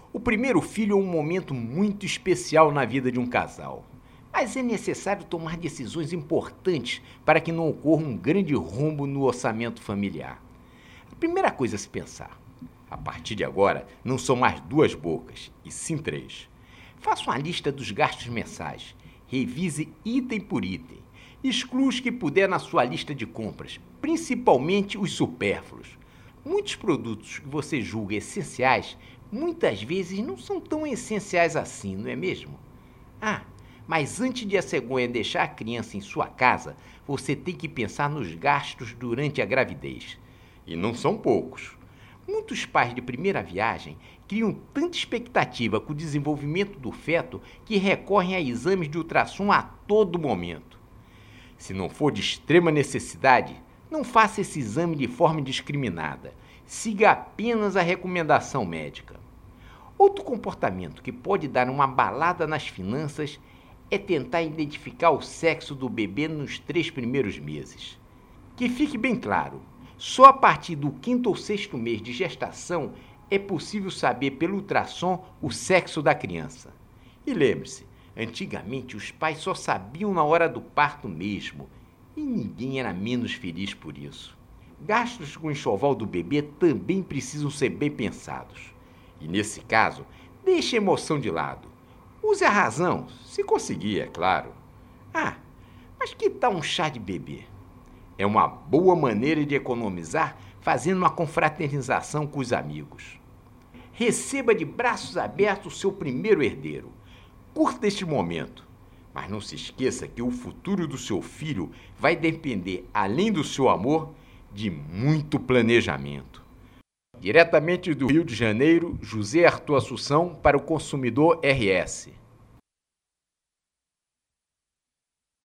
O primeiro filho é um momento muito especial na vida de um casal. Mas é necessário tomar decisões importantes para que não ocorra um grande rombo no orçamento familiar. A primeira coisa a se pensar: a partir de agora, não são mais 2 bocas, e sim 3. Faça uma lista dos gastos mensais. Revise item por item. Exclua os que puder na sua lista de compras, principalmente os supérfluos. Muitos produtos que você julga essenciais, muitas vezes não são tão essenciais assim, não é mesmo? Mas antes de a cegonha deixar a criança em sua casa, você tem que pensar nos gastos durante a gravidez. E não são poucos. Muitos pais de primeira viagem criam tanta expectativa com o desenvolvimento do feto que recorrem a exames de ultrassom a todo momento. Se não for de extrema necessidade, não faça esse exame de forma indiscriminada. Siga apenas a recomendação médica. Outro comportamento que pode dar uma abalada nas finanças é tentar identificar o sexo do bebê nos 3 primeiros meses. Que fique bem claro, só a partir do 5º ou 6º mês de gestação é possível saber pelo ultrassom o sexo da criança. E lembre-se, antigamente os pais só sabiam na hora do parto mesmo, e ninguém era menos feliz por isso. Gastos com o enxoval do bebê também precisam ser bem pensados. E nesse caso, deixe a emoção de lado. Use a razão, se conseguir, é claro. Mas que tal um chá de bebê? É uma boa maneira de economizar fazendo uma confraternização com os amigos. Receba de braços abertos o seu primeiro herdeiro. Curta este momento, mas não se esqueça que o futuro do seu filho vai depender, além do seu amor, de muito planejamento. Diretamente do Rio de Janeiro, José Arthur Assunção para o Consumidor RS.